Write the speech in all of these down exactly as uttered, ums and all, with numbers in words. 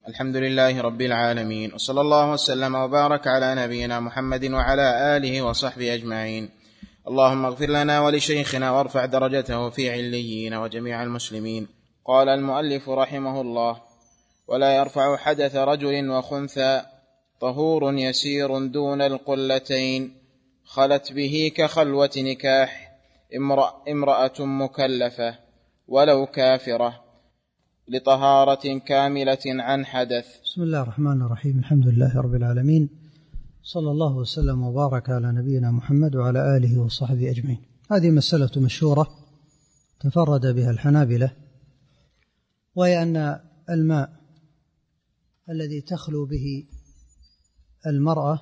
الحمد لله رب العالمين، وصلى الله وسلم وبارك على نبينا محمد وعلى آله وصحبه أجمعين. اللهم اغفر لنا ولشيخنا وارفع درجته في عليين وجميع المسلمين. قال المؤلف رحمه الله: ولا يرفع حدث رجل وخنثى طهور يسير دون القلتين، خلت به كخلوة نكاح امرأة مكلفة ولو كافرة، لطهارة كاملة عن حدث. بسم الله الرحمن الرحيم. الحمد لله رب العالمين، صلى الله وسلم وبارك على نبينا محمد وعلى آله وصحبه أجمعين. هذه مسألة مشهورة تفرد بها الحنابلة، وهي أن الماء الذي تخلو به المرأة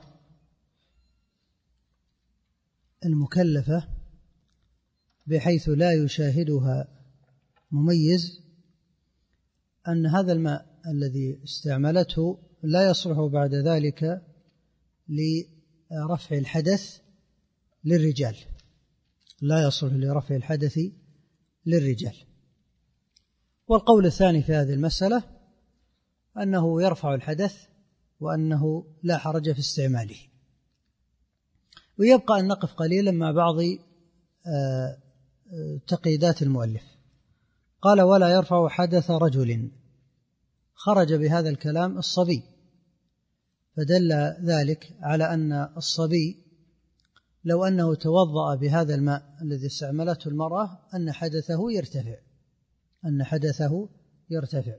المكلفة بحيث لا يشاهدها مميز، أن هذا الماء الذي استعملته لا يصلح بعد ذلك لرفع الحدث للرجال، لا يصلح لرفع الحدث للرجال. والقول الثاني في هذه المسألة أنه يرفع الحدث وأنه لا حرج في استعماله. ويبقى أن نقف قليلا مع بعض تقييدات المؤلف. قال: ولا يرفع حدث رجل، خرج بهذا الكلام الصبي، فدل ذلك على أن الصبي لو أنه توضأ بهذا الماء الذي استعملته المرأة أن حدثه يرتفع أن حدثه يرتفع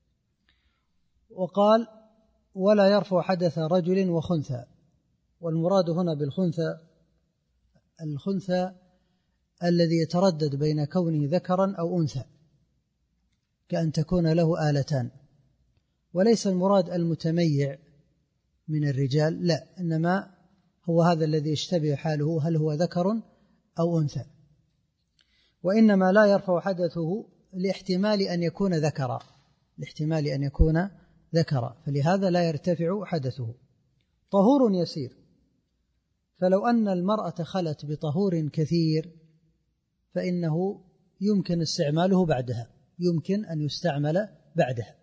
وقال: ولا يرفع حدث رجل وخنثى. والمراد هنا بالخنثى الخنثى الذي يتردد بين كونه ذكرا أو أنثى، كأن تكون له آلتان، وليس المراد المتميع من الرجال، لا، إنما هو هذا الذي يشتبه حاله هل هو ذكر أو أنثى. وإنما لا يرفع حدثه لاحتمال أن يكون ذكرا لاحتمال أن يكون ذكرا فلهذا لا يرتفع حدثه. طهور يسير، فلو أن المرأة خلت بطهور كثير فإنه يمكن استعماله بعدها يمكن أن يستعمل بعدها.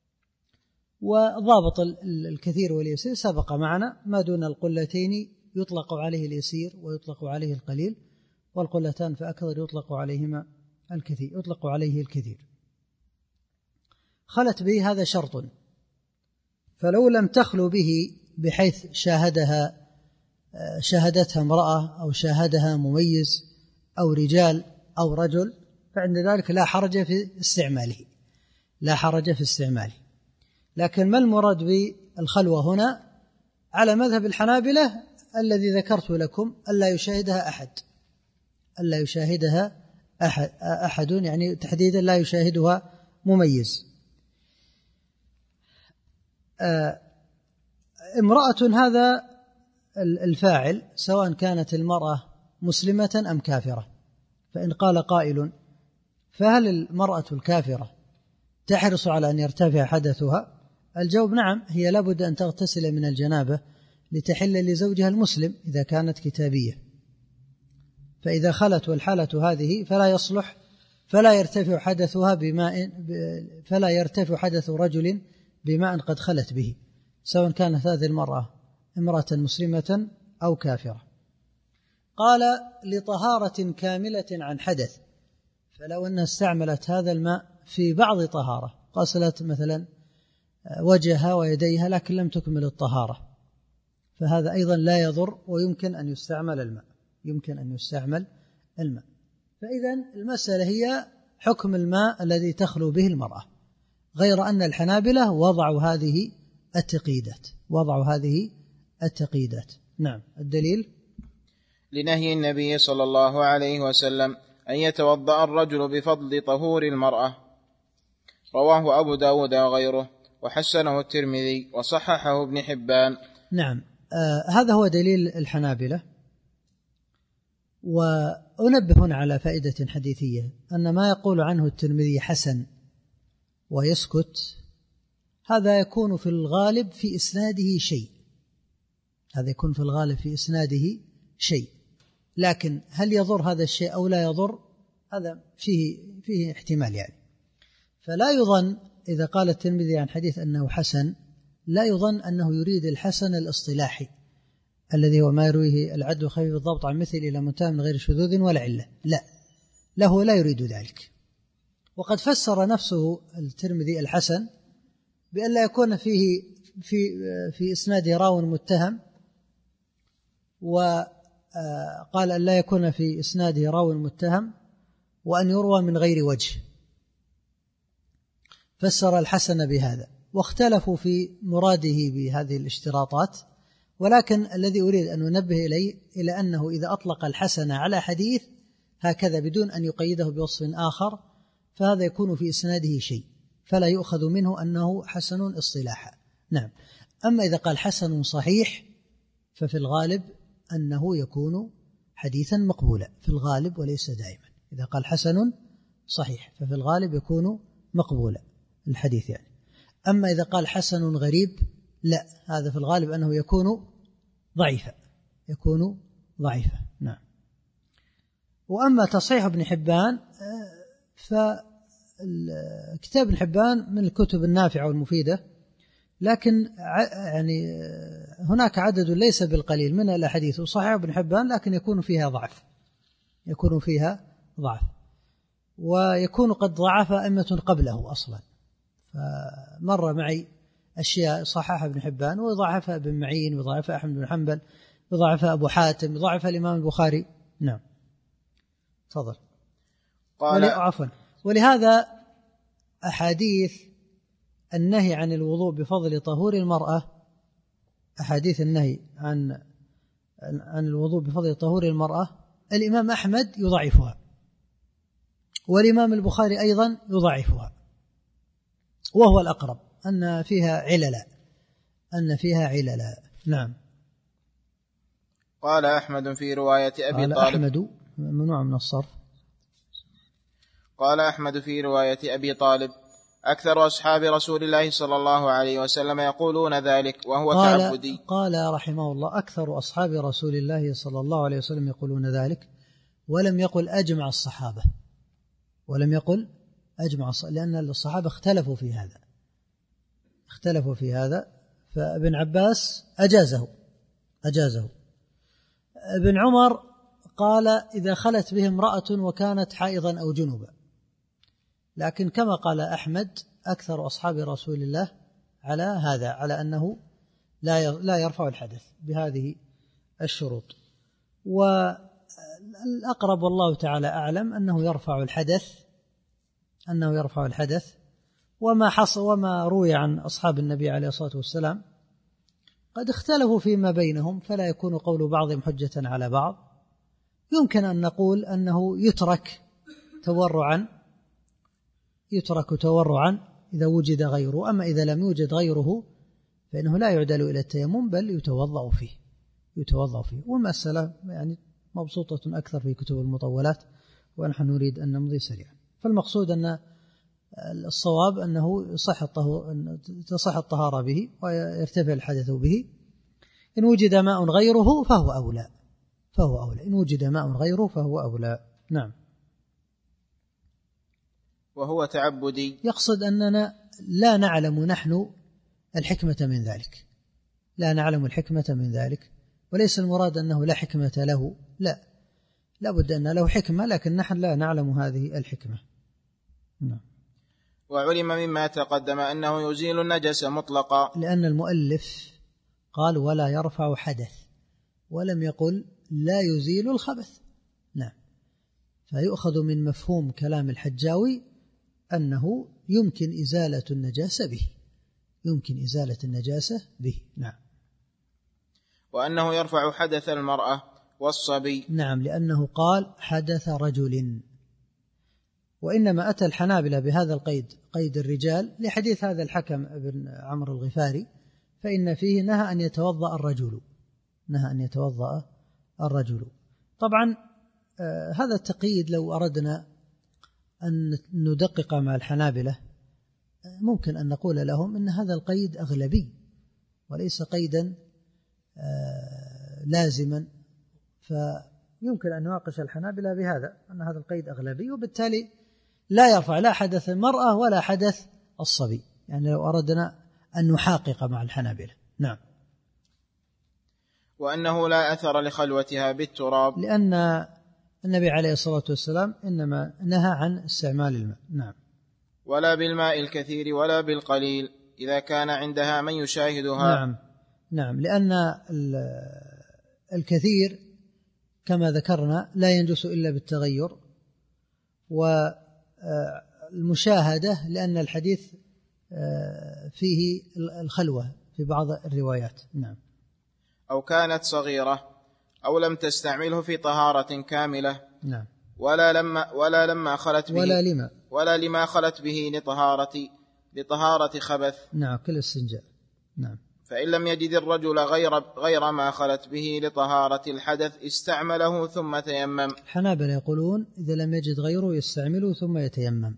وضابط الكثير واليسير سبق معنا، ما دون القلتين يطلق عليه اليسير ويطلق عليه القليل، والقلتان فأكثر يطلق عليهما الكثير يطلق عليه الكثير. خلت به هذا شرط، فلو لم تخلو به بحيث شاهدها شاهدتها امرأة أو شاهدها مميز أو رجال أو رجل فعند ذلك لا حرج في استعماله لا حرج في استعماله لكن ما المراد بالخلوة هنا؟ على مذهب الحنابلة الذي ذكرت لكم، ألا يشاهدها أحد ألا يشاهدها أحد, أحد يعني تحديدا لا يشاهدها مميز. آه امرأة هذا الفاعل، سواء كانت المرأة مسلمة أم كافرة. فإن قال قائل: فهل المرأة الكافرة تحرص على أن يرتفع حدثها؟ الجواب: نعم، هي لابد أن تغتسل من الجنابة لتحل لزوجها المسلم إذا كانت كتابية، فإذا خلت والحالة هذه فلا يصلح فلا يرتفع حدثها بماء فلا يرتفع حدث رجل بماء قد خلت به، سواء كانت هذه المرأة امرأة مسلمة أو كافرة. قال: لطهارة كاملة عن حدث، فلو أنها استعملت هذا الماء في بعض طهارة، غسلت مثلا وجهها ويديها لكن لم تكمل الطهارة، فهذا أيضا لا يضر ويمكن أن يستعمل الماء يمكن أن يستعمل الماء فإذا المسألة هي حكم الماء الذي تخلو به المرأة، غير أن الحنابلة وضعوا هذه التقييدات وضعوا هذه التقييدات نعم. الدليل: لنهي النبي صلى الله عليه وسلم أن يتوضأ الرجل بفضل طهور المرأة، رواه أبو داود وغيره، وحسنه الترمذي وصححه ابن حبان. نعم، آه هذا هو دليل الحنابلة. وأنبه هنا على فائدة حديثية، أن ما يقول عنه الترمذي حسن ويسكت، هذا يكون في الغالب في إسناده شيء هذا يكون في الغالب في إسناده شيء لكن هل يضر هذا الشيء أو لا يضر، هذا فيه, فيه احتمال يعني. فلا يظن إذا قال الترمذي عن حديث أنه حسن لا يظن أنه يريد الحسن الاصطلاحي الذي هو ما يرويه العدل خفيف الضبط عن مثل إلى منتهى من غير شذوذ ولا علة، لا، له لا يريد ذلك. وقد فسر نفسه الترمذي الحسن بأن لا يكون فيه في في إسناده راو متهم، وقال أن لا يكون في إسناده راو متهم وأن يروى من غير وجه، فسر الحسن بهذا، واختلفوا في مراده بهذه الاشتراطات. ولكن الذي أريد أن ننبه إليه إلى أنه إذا أطلق الحسن على حديث هكذا بدون أن يقيده بوصف آخر فهذا يكون في إسناده شيء، فلا يؤخذ منه أنه حسن اصطلاحا. نعم. أما إذا قال حسن صحيح ففي الغالب أنه يكون حديثا مقبولا، في الغالب وليس دائما. إذا قال حسن صحيح ففي الغالب يكون مقبولا الحديث يعني. أما إذا قال حسن غريب لا، هذا في الغالب أنه يكون ضعيفا، يكون ضعيفا. نعم. وأما تصحيح ابن حبان فكتاب ابن حبان من الكتب النافعة والمفيدة، لكن يعني هناك عدد ليس بالقليل من الأحاديث صحيح ابن حبان لكن يكون فيها ضعف، يكون فيها ضعف، ويكون قد ضعف أئمة قبله أصلا. فمر معي أشياء صححها ابن حبان وضعفها ابن معين وضعفها أحمد بن حنبل وضعفها أبو حاتم وضعفها الإمام البخاري. نعم. تفضل. قال عفوا. ولهذا أحاديث النهي عن الوضوء بفضل طهور المرأة، أحاديث النهي عن عن الوضوء بفضل طهور المرأة الإمام أحمد يضعفها، والإمام البخاري أيضا يضعفها، وهو الأقرب أن فيها عللا، أن فيها عللا. نعم. قال أحمد في رواية أبي قال طالب أحمد ممنوع من الصرف. قال أحمد في رواية أبي طالب أكثر أصحاب رسول الله صلى الله عليه وسلم يقولون ذلك وهو قال تعبدي. قال رحمه الله أكثر أصحاب رسول الله صلى الله عليه وسلم يقولون ذلك، ولم يقل أجمع الصحابة، ولم يقل أجمع الصحابة، لأن الصحابة اختلفوا في هذا، اختلفوا في هذا. فابن عباس أجازه أجازه ابن عمر قال إذا خلت به امرأة وكانت حائضا أو جنوبا، لكن كما قال أحمد أكثر أصحاب رسول الله على هذا، على أنه لا يرفع الحدث بهذه الشروط. والأقرب والله تعالى أعلم أنه يرفع الحدث، أنه يرفع الحدث. وما حصل وما روي عن أصحاب النبي عليه الصلاة والسلام قد اختلفوا فيما بينهم، فلا يكون قول بعضهم حجة على بعض. يمكن أن نقول أنه يترك تورعا، يترك تورعا إذا وجد غيره، أما إذا لم يوجد غيره فإنه لا يعدل إلى التيمم بل يتوضأ فيه، يتوضأ فيه. والمسألة يعني مبسوطة أكثر في كتب المطولات، ونحن نريد أن نمضي سريعا. فالمقصود أن الصواب أنه صح تصح الطهارة به ويرتفع الحدث به. إن وجد ماء غيره فهو أولى، فهو أولى إن وجد ماء غيره فهو أولى. نعم. وهو تعبدي، يقصد أننا لا نعلم نحن الحكمة من ذلك، لا نعلم الحكمة من ذلك، وليس المراد أنه لا حكمة له، لا، لا بد أن له حكمة، لكن نحن لا نعلم هذه الحكمة. نعم. وعلم مما تقدم أنه يزيل النجس مطلقا، لأن المؤلف قال ولا يرفع حدث، ولم يقل لا يزيل الخبث. نعم. فيؤخذ من مفهوم كلام الحجاوي أنه يمكن إزالة النجاسة به، يمكن إزالة النجاسة به. نعم. وأنه يرفع حدث المرأة والصبي. نعم، لأنه قال حدث رجل، وإنما أتى الحنابلة بهذا القيد، قيد الرجال، لحديث هذا الحكم بن عمرو الغفاري، فإن فيه نهى أن يتوضأ الرجل، نهى أن يتوضأ الرجل. طبعا آه هذا التقييد لو أردنا أن ندقق مع الحنابلة آه ممكن أن نقول لهم إن هذا القيد أغلبي وليس قيدا آه لازما، فيمكن أن نناقش الحنابلة بهذا، أن هذا القيد أغلبي، وبالتالي لا يرفع لا حدث المرأة ولا حدث الصبي، يعني لو أردنا أن نحاقق مع الحنابلة. نعم. وأنه لا أثر لخلوتها بالتراب، لأن النبي عليه الصلاة والسلام إنما نهى عن استعمال الماء. نعم. ولا بالماء الكثير ولا بالقليل إذا كان عندها من يشاهدها. نعم نعم، لأن الكثير كما ذكرنا لا ينجس إلا بالتغير، والمشاهدة لأن الحديث فيه الخلوة في بعض الروايات. نعم. أو كانت صغيرة أو لم تستعمله في طهارة كاملة. نعم. ولا لما ولا لما خلت به ولا لما ولا لما خلت به لطهارة لطهارة خبث. نعم، كل استنجاء. نعم. فإن لم يجد الرجل غير غير ما خلت به لطهارة الحدث استعمله ثم تيمم. الحنابلة يقولون إذا لم يجد غيره يستعمله ثم يتيمم،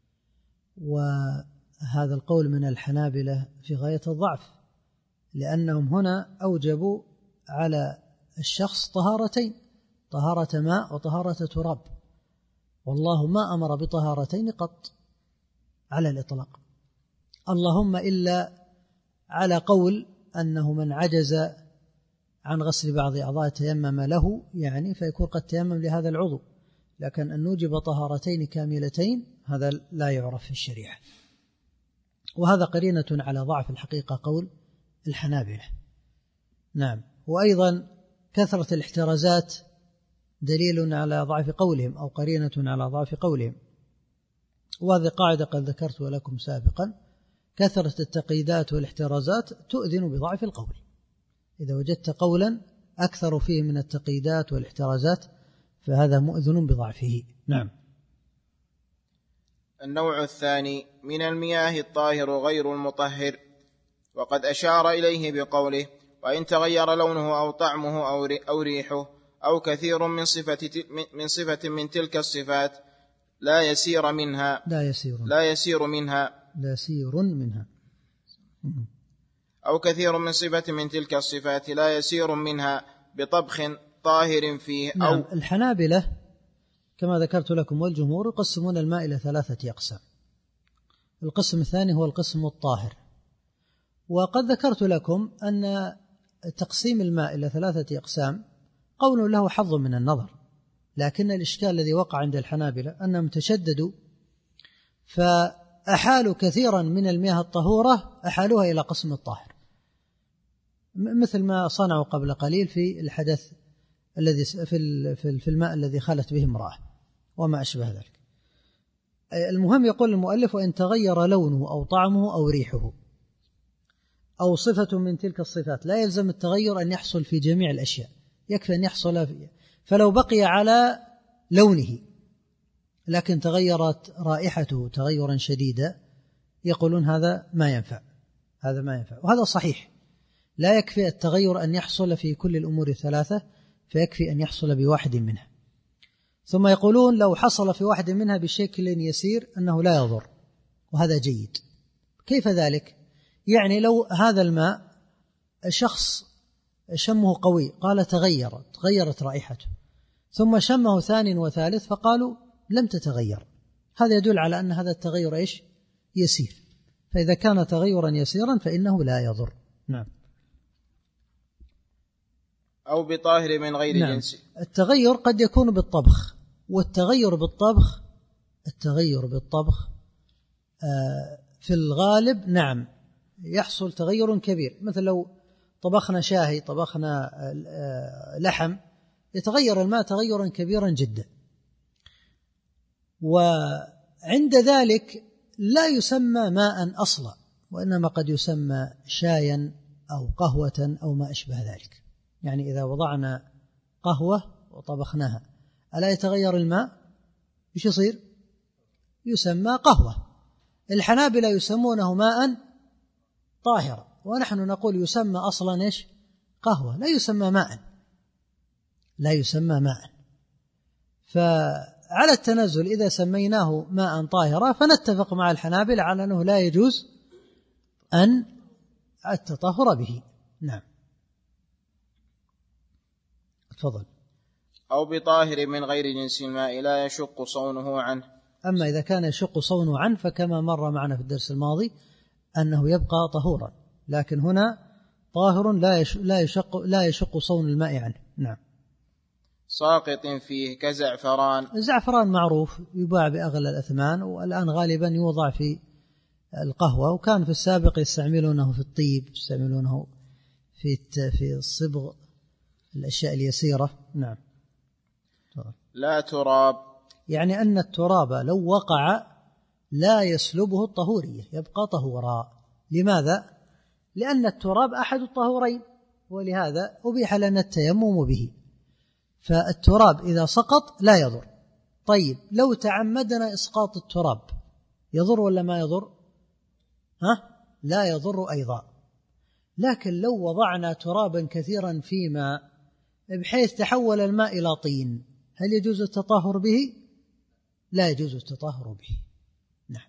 وهذا القول من الحنابلة في غاية الضعف، لأنهم هنا أوجبوا على الشخص طهارتين، طهارة ماء وطهارة تراب، والله ما أمر بطهارتين قط على الإطلاق، اللهم إلا على قول أنه من عجز عن غسل بعض أعضاء تيمم له، يعني فيكون قد تيمم لهذا العضو، لكن أن نوجب طهارتين كاملتين هذا لا يعرف في الشريعة، وهذا قرينة على ضعف الحقيقة قول الحنابلة. نعم. وأيضا كثرة الاحترازات دليل على ضعف قولهم أو قرينة على ضعف قولهم، وهذه قاعدة قد ذكرت لكم سابقا، كثرة التقييدات والاحترازات تؤذن بضعف القول. إذا وجدت قولا أكثر فيه من التقييدات والاحترازات فهذا مؤذن بضعفه. نعم. النوع الثاني من المياه الطاهر غير المطهر، وقد أشار إليه بقوله وإن تغير لونه أو طعمه أو ريحه أو كثير من صفة من صفة من تلك الصفات لا يسير منها لا يسير لا يسير منها لا يسير منها أو كثير من صفة من تلك الصفات لا يسير منها بطبخ طاهر فيه. أو نعم. الحنابلة كما ذكرت لكم والجمهور يقسمون الماء إلى ثلاثة أقسام. القسم الثاني هو القسم الطاهر، وقد ذكرت لكم أن تقسيم الماء إلى ثلاثة أقسام قول له حظ من النظر، لكن الإشكال الذي وقع عند الحنابلة أنهم تشددوا فأحالوا كثيرا من المياه الطهورة أحالوها إلى قسم الطاهر، مثل ما صنعوا قبل قليل في الحدث الذي في الماء الذي خلت به امرأة وما أشبه ذلك. المهم يقول المؤلف وإن تغير لونه أو طعمه أو ريحه أو صفة من تلك الصفات، لا يلزم التغير أن يحصل في جميع الأشياء، يكفي أن يحصل فيه. فلو بقي على لونه لكن تغيرت رائحته تغيرا شديدا يقولون هذا ما ينفع، هذا ما ينفع، وهذا صحيح. لا يكفي التغير أن يحصل في كل الأمور الثلاثة، فيكفي أن يحصل بواحد منها. ثم يقولون لو حصل في واحد منها بشكل يسير أنه لا يضر، وهذا جيد. كيف ذلك؟ يعني لو هذا الماء شخص شمه قوي قال تغيرت تغيرت رائحته، ثم شمه ثاني وثالث فقالوا لم تتغير، هذا يدل على أن هذا التغير إيش؟ يسير. فإذا كان تغيرا يسيرا فإنه لا يضر. نعم. أو بطاهر من غير نعم. جنس. التغير قد يكون بالطبخ، والتغير بالطبخ التغير بالطبخ آه في الغالب نعم يحصل تغير كبير، مثل لو طبخنا شاهي طبخنا آه لحم يتغير الماء تغيرا كبيرا جدا، وعند ذلك لا يسمى ماء أصلا، وإنما قد يسمى شايا أو قهوة أو ما أشبه ذلك. يعني إذا وضعنا قهوة وطبخناها ألا يتغير الماء؟ إيش يصير؟ يسمى قهوة. الحنابلة يسمونه ماء طاهرا، ونحن نقول يسمى أصلا إيش؟ قهوة، لا يسمى ماء، لا يسمى ماء. فعلى التنزل إذا سميناه ماء طاهرا فنتفق مع الحنابلة على أنه لا يجوز أن التطهر به. نعم. تفضل. أو بطاهر من غير جنس الماء لا يشق صونه عنه، أما إذا كان يشق صونه عنه فكما مر معنا في الدرس الماضي أنه يبقى طهورا، لكن هنا طاهر لا يشق لا يشق صون الماء عنه. نعم. ساقط فيه كزعفران. الزعفران معروف يباع بأغلى الأثمان، والآن غالبا يوضع في القهوة، وكان في السابق يستعملونه في الطيب، يستعملونه في في الصبغ الأشياء اليسيرة. نعم. لا تراب، يعني أن التراب لو وقع لا يسلبه الطهورية، يبقى طهورا. لماذا؟ لأن التراب أحد الطهورين، ولهذا أبيح لنا التيمم به. فالتراب إذا سقط لا يضر. طيب لو تعمدنا إسقاط التراب يضر ولا ما يضر؟ ها؟ لا يضر أيضا. لكن لو وضعنا ترابا كثيرا في ماء بحيث تحول الماء إلى طين، هل يجوز التطهر به؟ لا يجوز التطهر به. نعم.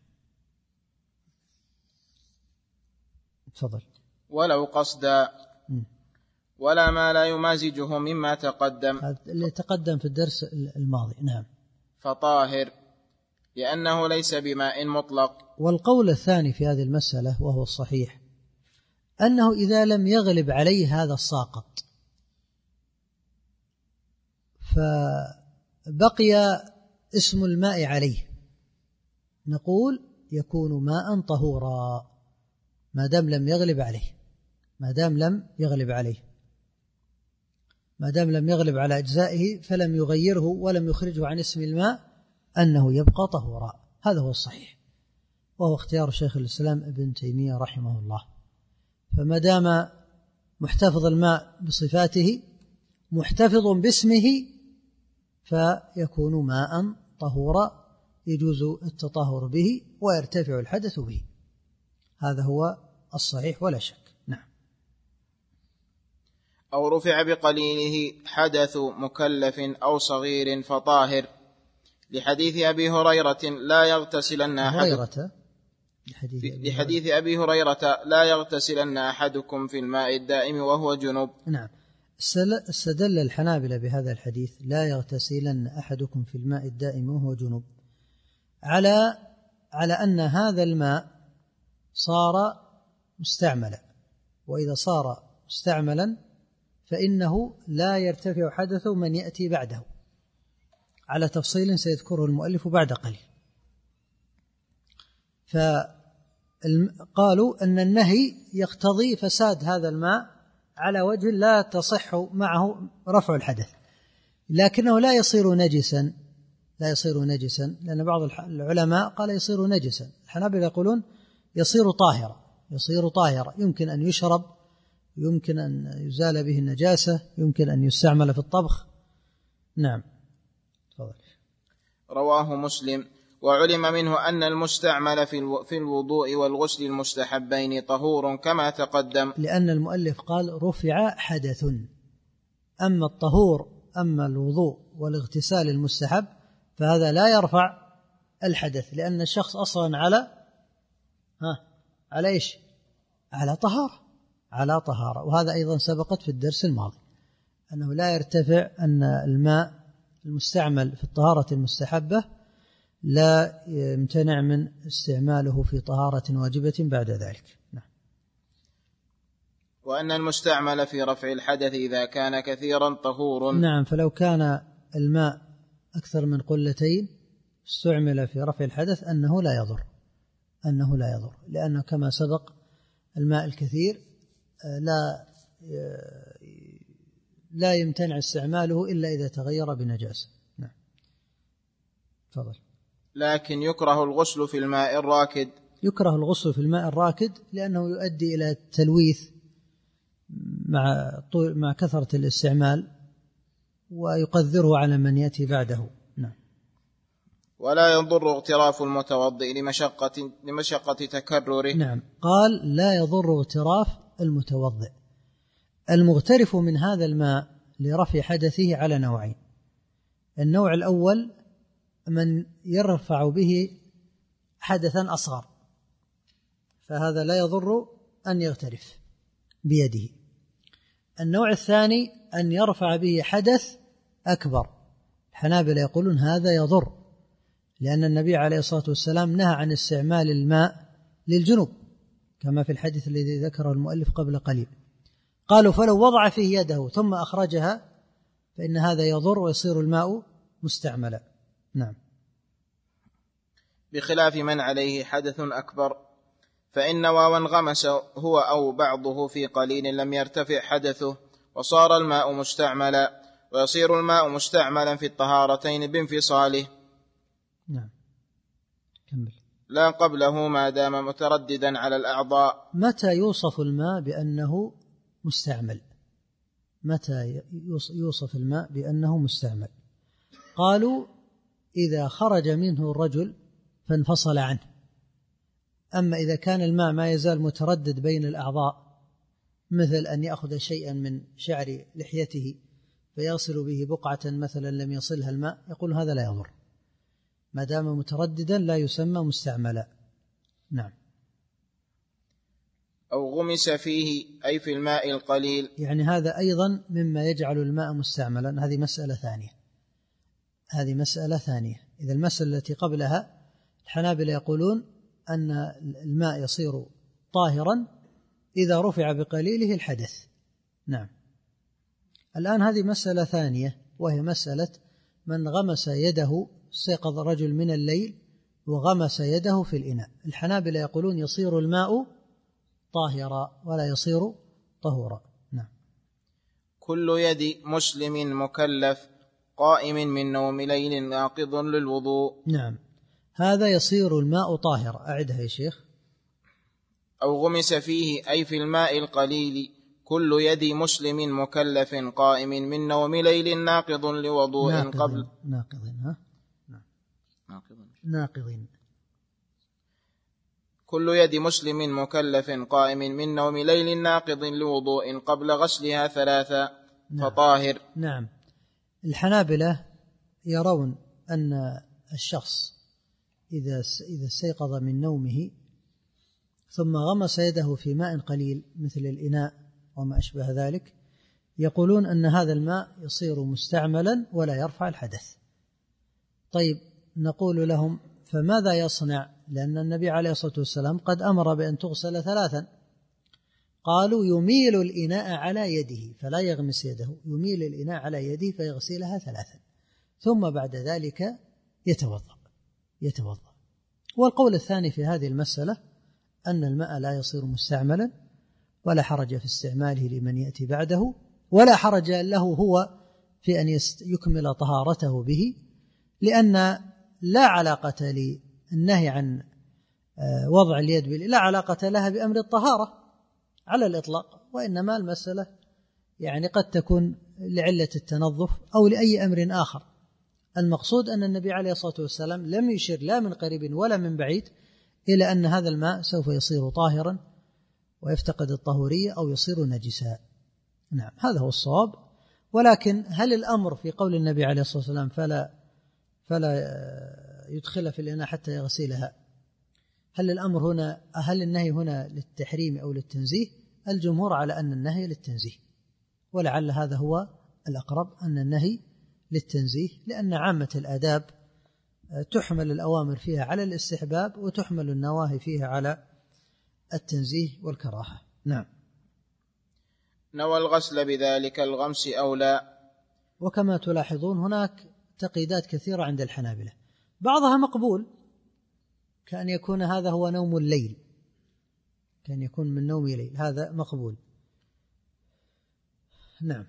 تفضل. ولو قصدا ولا ما لا يمازجه مما تقدم، اللي تقدم في الدرس الماضي. نعم. فطاهر لأنه ليس بماء مطلق. والقول الثاني في هذه المسألة وهو الصحيح أنه إذا لم يغلب عليه هذا الساقط فبقي اسم الماء عليه، نقول يكون ماء طهورا ما دام لم يغلب عليه، ما دام لم يغلب عليه ما دام لم يغلب على أجزائه فلم يغيره ولم يخرجه عن اسم الماء، أنه يبقى طهورا. هذا هو الصحيح، وهو اختيار شيخ الإسلام ابن تيمية رحمه الله. فما دام محتفظ الماء بصفاته محتفظ باسمه فيكون ماء طهورا يجوز التطهر به ويرتفع الحدث به. هذا هو الصحيح ولا شك. نعم. أو رفع بقليله حدث مكلف أو صغير فطاهر، لحديث أبي هريرة لا يغتسلن أحدكم لحديث أبي هريرة لا يغتسلن أحدكم في الماء الدائم وهو جنوب. نعم. استدل الحنابلة بهذا الحديث لا يغتسلن أحدكم في الماء الدائم وهو جنوب على على أن هذا الماء صار مستعملا، وإذا صار مستعملا فإنه لا يرتفع حدث من يأتي بعده، على تفصيل سيذكره المؤلف بعد قليل. فقالوا أن النهي يقتضي فساد هذا الماء على وجه لا تصح معه رفع الحدث، لكنه لا يصير نجسا لا يصير نجسا لأن بعض العلماء قال يصير نجسا. الحنابلة يقولون يصير طاهرا يصير طاهرا يمكن أن يشرب، يمكن أن يزال به النجاسة، يمكن أن يستعمل في الطبخ. نعم. تفضل. رواه مسلم. وعلم منه أن المستعمل في الوضوء والغسل المستحبين طهور كما تقدم، لأن المؤلف قال رفع حدث. أما الطهور أما الوضوء والاغتسال المستحب فهذا لا يرفع الحدث، لأن الشخص أصلا على ها على إيش؟ على طهارة على طهارة وهذا أيضا سبقت في الدرس الماضي أنه لا يرتفع، أن الماء المستعمل في الطهارة المستحبة لا يمتنع من استعماله في طهارة واجبة بعد ذلك. نعم. وأن المستعمل في رفع الحدث إذا كان كثيرا طهور. نعم. فلو كان الماء أكثر من قلتين استعمل في رفع الحدث أنه لا يضر أنه لا يضر لأنه كما سبق الماء الكثير لا لا يمتنع استعماله إلا إذا تغير بنجاسة. نعم. تفضل. لكن يكره الغسل في الماء الراكد. يكره الغسل في الماء الراكد لأنه يؤدي إلى التلويث مع طول مع كثرة الاستعمال ويقذره على من يأتي بعده. نعم. ولا يضر اغتراف المتوضئ لمشقة لمشقة تكرره. نعم. قال لا يضر اغتراف المتوضئ. المغترف من هذا الماء لرفع حدثه على نوعين. النوع الأول من يرفع به حدثا أصغر فهذا لا يضر أن يغترف بيده. النوع الثاني أن يرفع به حدث أكبر. الحنابلة يقولون هذا يضر لأن النبي عليه الصلاة والسلام نهى عن استعمال الماء للجنوب كما في الحديث الذي ذكره المؤلف قبل قليل. قالوا فلو وضع فيه يده ثم أخرجها فإن هذا يضر ويصير الماء مستعملا. نعم. بخلاف من عليه حدث أكبر، فإن نوى وانغمس هو أو بعضه في قليل لم يرتفع حدثه وصار الماء مستعملا، ويصير الماء مستعملا في الطهارتين بانفصاله. نعم. كمل. لا قبله ما دام مترددا على الأعضاء. متى يوصف الماء بأنه مستعمل؟ متى يوصف الماء بأنه مستعمل؟ قالوا إذا خرج منه الرجل فانفصل عنه. أما إذا كان الماء ما يزال متردد بين الأعضاء، مثل أن يأخذ شيئا من شعر لحيته فيصل به بقعة مثلا لم يصلها الماء، يقول هذا لا يضر ما دام مترددا، لا يسمى مستعملا. نعم. أو غمس فيه أي في الماء القليل، يعني هذا أيضا مما يجعل الماء مستعملا. هذه مسألة ثانية هذه مسألة ثانية إذا المسألة التي قبلها الحنابلة يقولون أن الماء يصير طاهرا إذا رفع بقليله الحدث. نعم. الآن هذه مسألة ثانية، وهي مسألة من غمس يده، استيقظ رجل من الليل وغمس يده في الإناء. الحنابلة يقولون يصير الماء طاهرا ولا يصير طهورا. نعم. كل يد مسلم مكلف قائم من نوم ليل ناقض للوضوء. نعم. هذا يصير الماء طاهرا. أعدها يا شيخ. أو غمس فيه أي في الماء القليل كل يد مسلم مكلف قائم من نوم ليل ناقض لوضوء ناقض قبل ناقض ها نعم. ناقض ناقض كل يد مسلم مكلف قائم من نوم ليل ناقض لوضوء قبل غسلها ثلاثا. نعم. فطاهر. نعم. الحنابلة يرون أن الشخص إذا إذا استيقظ من نومه ثم غمس يده في ماء قليل مثل الإناء وما أشبه ذلك، يقولون أن هذا الماء يصير مستعملا ولا يرفع الحدث. طيب نقول لهم فماذا يصنع؟ لأن النبي عليه الصلاة والسلام قد أمر بأن تغسل ثلاثا. قالوا يميل الإناء على يده، فلا يغمس يده، يميل الإناء على يده فيغسلها ثلاثا ثم بعد ذلك يتوضأ يتوضأ والقول الثاني في هذه المسألة أن الماء لا يصير مستعملا ولا حرج في استعماله لمن يأتي بعده، ولا حرج له هو في أن يكمل طهارته به، لأن لا علاقة للنهي عن وضع اليد لا علاقة لها بأمر الطهارة على الإطلاق، وإنما المسألة يعني قد تكون لعلة التنظف أو لأي أمر آخر. المقصود أن النبي عليه الصلاة والسلام لم يشر لا من قريب ولا من بعيد إلى أن هذا الماء سوف يصير طاهرا ويفتقد الطهورية أو يصير نجسا. نعم هذا هو الصواب. ولكن هل الأمر في قول النبي عليه الصلاة والسلام فلا فلا يدخل في الإناء حتى يغسلها، هل الأمر هنا هل النهي هنا للتحريم أو للتنزيه؟ الجمهور على أن النهي للتنزيه، ولعل هذا هو الأقرب، أن النهي للتنزيه، لأن عامة الآداب تحمل الأوامر فيها على الاستحباب وتحمل النواهي فيها على التنزيه والكراهة. نعم. نوى الغسل بذلك الغمس أو لا. وكما تلاحظون هناك تقييدات كثيرة عند الحنابلة، بعضها مقبول كأن يكون هذا هو نوم الليل، كأن يكون من نوم الليل، هذا مقبول. نعم.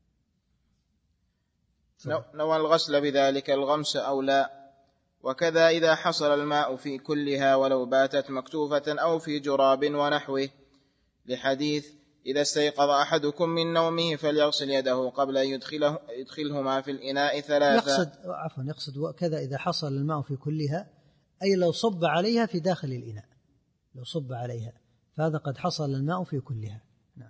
نوى الغسل بذلك الغمس أو لا. وكذا إذا حصل الماء في كلها ولو باتت مكتوفة أو في جراب ونحوه، لحديث إذا استيقظ أحدكم من نومه فليغسل يده قبل أن يدخله يدخلهما في الإناء ثلاثة. يقصد عفوا يقصد وكذا إذا حصل الماء في كلها، أي لو صب عليها في داخل الإناء، لو صب عليها فهذا قد حصل الماء في كلها. نعم.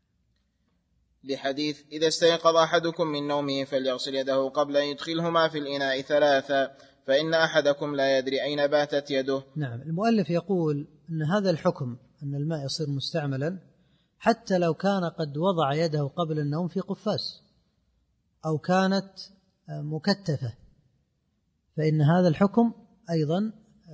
لحديث إذا استيقظ أحدكم من نومه فليغسل يده قبل أن يدخلهما في الإناء ثلاثة فإن أحدكم لا يدري أين باتت يده. نعم. المؤلف يقول أن هذا الحكم أن الماء يصير مستعملا حتى لو كان قد وضع يده قبل النوم في قفاز أو كانت مكتفة، فإن هذا الحكم أيضا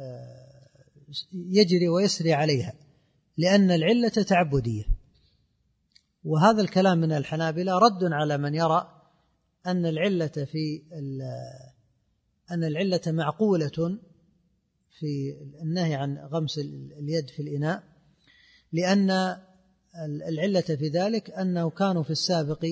يجري ويسري عليها، لأن العلة تعبدية. وهذا الكلام من الحنابلة رد على من يرى أن العلة في أن العلة معقولة في النهي عن غمس اليد في الإناء، لأن العلة في ذلك أنه كانوا في السابق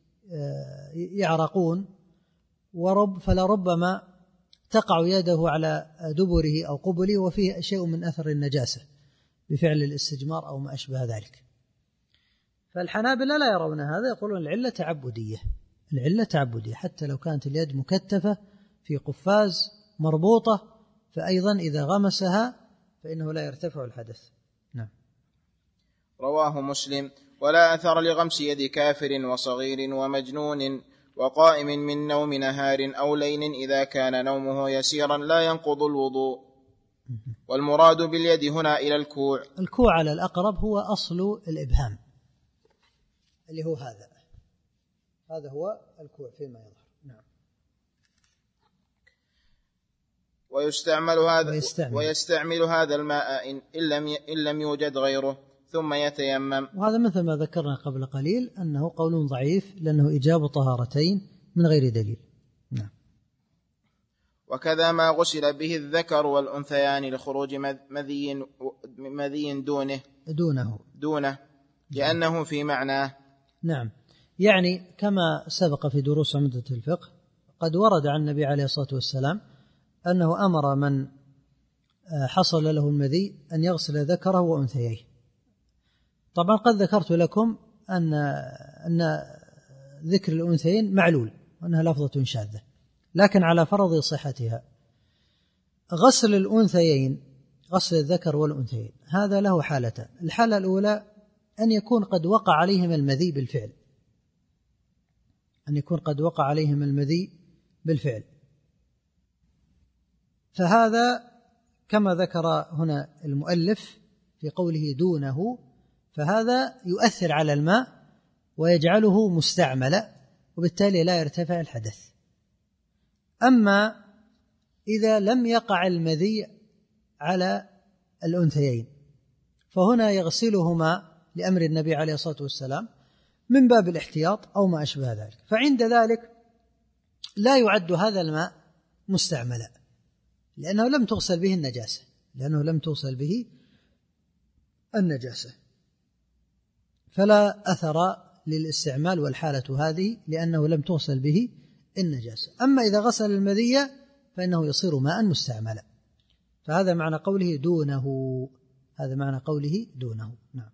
يعرقون ورب فلربما تقع يده على دبره أو قبله وفيه شيء من أثر النجاسة بفعل الاستجمار أو ما أشبه ذلك. فالحنابلة لا يرون هذا، يقولون العلة تعبدية، العلة تعبدية حتى لو كانت اليد مكتفة في قفاز مربوطة، فأيضا إذا غمسها فإنه لا يرتفع الحدث. نعم. رواه مسلم: ولا أثر لغمس يد كافر وصغير ومجنون وقائم من نوم نهار أو ليل إذا كان نومه يسيرا لا ينقض الوضوء. والمراد باليد هنا إلى الكوع. الكوع على الأقرب هو أصل الإبهام اللي هو هذا، هذا هو الكوع فيما يظهر. نعم. ويستعمل هذا ويستعمل, ويستعمل هذا الماء إن لم إن لم يوجد غيره ثم يتيمم. وهذا مثل ما ذكرنا قبل قليل أنه قول ضعيف لأنه إيجاب طهارتين من غير دليل. نعم. وكذا ما غسل به الذكر والأنثيان لخروج مذي مذي دونه دونه دونه لأنه في معناه. نعم. يعني كما سبق في دروس عمدة الفقه قد ورد عن النبي عليه الصلاة والسلام أنه أمر من حصل له المذي أن يغسل ذكره وأنثيه. طبعا قد ذكرت لكم أن أن ذكر الأنثيين معلول وأنها لفظة شاذة، لكن على فرض صحتها غسل الأنثيين، غسل الذكر والأنثيين، هذا له حالتان. الحالة الأولى أن يكون قد وقع عليهم المذي بالفعل، أن يكون قد وقع عليهم المذي بالفعل، فهذا كما ذكر هنا المؤلف في قوله دونه، فهذا يؤثر على الماء ويجعله مستعملا وبالتالي لا يرتفع الحدث. أما إذا لم يقع المذي على الأنثيين فهنا يغسلهما لأمر النبي عليه الصلاة والسلام من باب الاحتياط أو ما أشبه ذلك، فعند ذلك لا يعد هذا الماء مستعملا لأنه لم تغسل به النجاسة، لأنه لم تغسل به النجاسة، فلا أثر للاستعمال والحالة هذه لأنه لم تغسل به النجاسة. أما إذا غسل المذي فإنه يصير ماء مستعملا، فهذا معنى قوله دونه، هذا معنى قوله دونه. نعم.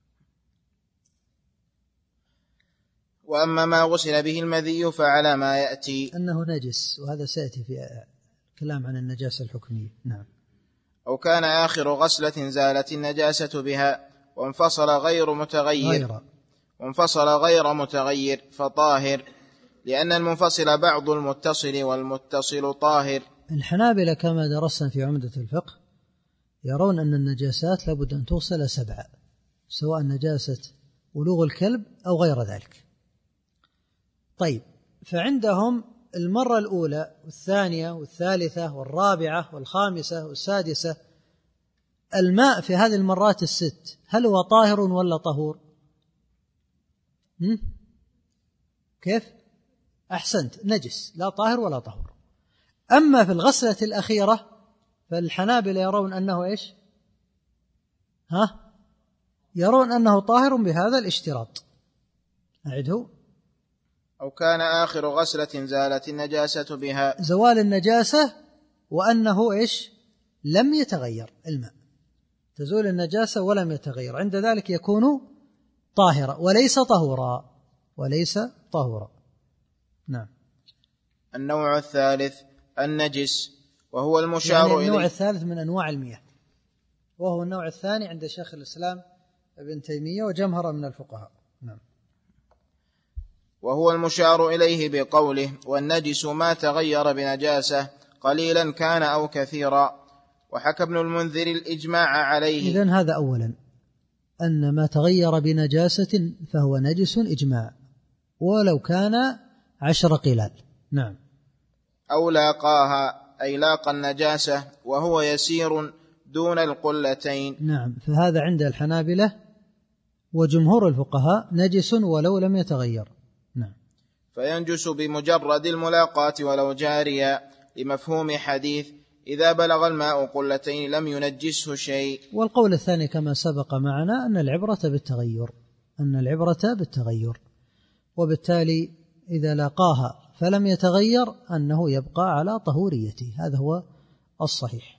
وأما ما غسل به المذي فعلى ما يأتي أنه نجس، وهذا سيأتي في كلام عن النجاسة الحكمية. نعم. أو كان آخر غسلة زالت النجاسة بها وانفصل غير متغير غير. وانفصل غير متغير فطاهر، لأن المنفصل بعض المتصل والمتصل طاهر. الحنابلة كما درسنا في عمدة الفقه يرون أن النجاسات لابد أن توصل سبعة، سواء نجاسة ولوغ الكلب أو غير ذلك. طيب، فعندهم المرة الأولى والثانية والثالثة والرابعة والخامسة والسادسة، الماء في هذه المرات الست هل هو طاهر ولا طهور؟ كيف؟ أحسنت، نجس، لا طاهر ولا طهور. أما في الغسلة الأخيرة فالحنابلة يرون أنه إيش؟ ها؟ يرون أنه طاهر بهذا الاشتراط. أعده. أو كان آخر غسلة زالت النجاسة بها، زوال النجاسة وأنه إيش؟ لم يتغير الماء، تزول النجاسة ولم يتغير، عند ذلك يكون طاهرا وليس طهورا، وليس طهورا. نعم. النوع الثالث النجس، وهو المشار يعني إليه. النوع الثالث من أنواع المياه، وهو النوع الثاني عند شيخ الإسلام ابن تيمية وجمهرة من الفقهاء. نعم. وهو المشار إليه بقوله والنجس ما تغير بنجاسة قليلا كان أو كثيرا، وحكى ابن المنذر الإجماع عليه. إذن هذا أولا، أن ما تغير بنجاسة فهو نجس إجماع ولو كان عشر قلال. نعم. أو لاقاها أي لاقى النجاسة وهو يسير دون القلتين. نعم، فهذا عند الحنابلة وجمهور الفقهاء نجس ولو لم يتغير. نعم. فينجس بمجرد الملاقاة ولو جاريا، لمفهوم حديث إذا بلغ الماء قلتين لم ينجسه شيء. والقول الثاني كما سبق معنا أن العبرة بالتغير، أن العبرة بالتغير، وبالتالي إذا لاقاها فلم يتغير أنه يبقى على طهوريته، هذا هو الصحيح.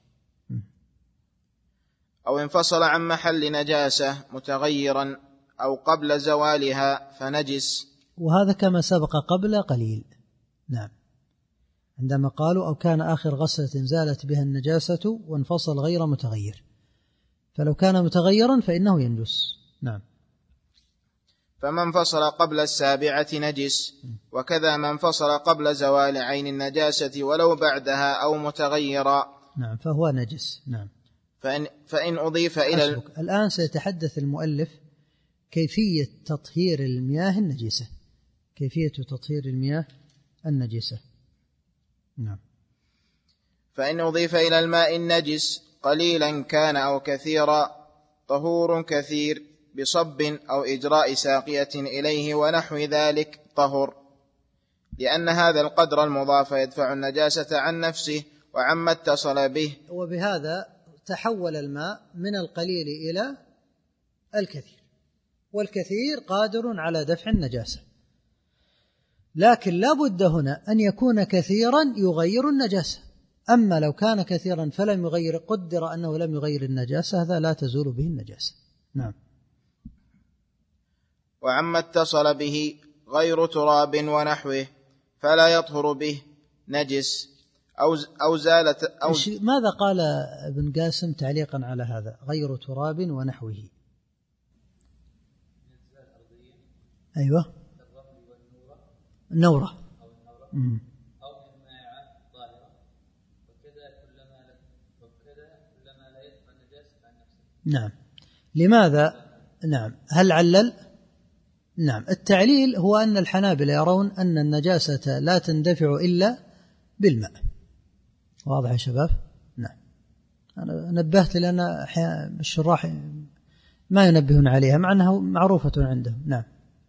أو انفصل عن محل نجاسة متغيرا أو قبل زوالها فنجس، وهذا كما سبق قبل قليل. نعم، عندما قالوا أو كان آخر غسلة زالت بها النجاسة وانفصل غير متغير، فلو كان متغيرا فإنه ينجس. نعم. فمن فصل قبل السابعة نجس، وكذا من فصل قبل زوال عين النجاسة ولو بعدها أو متغيرا. نعم، فهو نجس. نعم. فإن, فإن أضيف إلى ال... الآن سيتحدث المؤلف كيفية تطهير المياه النجسة، كيفية تطهير المياه النجسة. نعم. فإن أضيف إلى الماء النجس قليلا كان أو كثيرا طهور كثير بصب أو إجراء ساقية إليه ونحو ذلك طهر، لأن هذا القدر المضاف يدفع النجاسة عن نفسه وعما اتصل به. وبهذا تحول الماء من القليل إلى الكثير، والكثير قادر على دفع النجاسة، لكن لا بد هنا أن يكون كثيرا يغير النجاسة. أما لو كان كثيرا فلم يغير، قدر أنه لم يغير النجاسة، هذا لا تزول به النجاسة. نعم. وعما اتصل به غير تراب ونحوه فلا يطهر به نجس أو, أو زالت أو ماذا قال ابن قاسم تعليقا على هذا غير تراب ونحوه؟ أيوة، النورة أو المائعة طاهرة، وكذا كلما وكذا كلما لا يدفع النجاسة عن نفسه. نعم. لماذا؟ نعم. هل علل؟ نعم. التعليل هو أن الحنابلة يرون أن النجاسة لا تندفع إلا بالماء. واضح يا شباب؟ نعم. أنا نبهت لأن أحيانا الشراح ما ينبهون عليها مع أنها معروفة عندهم. نعم.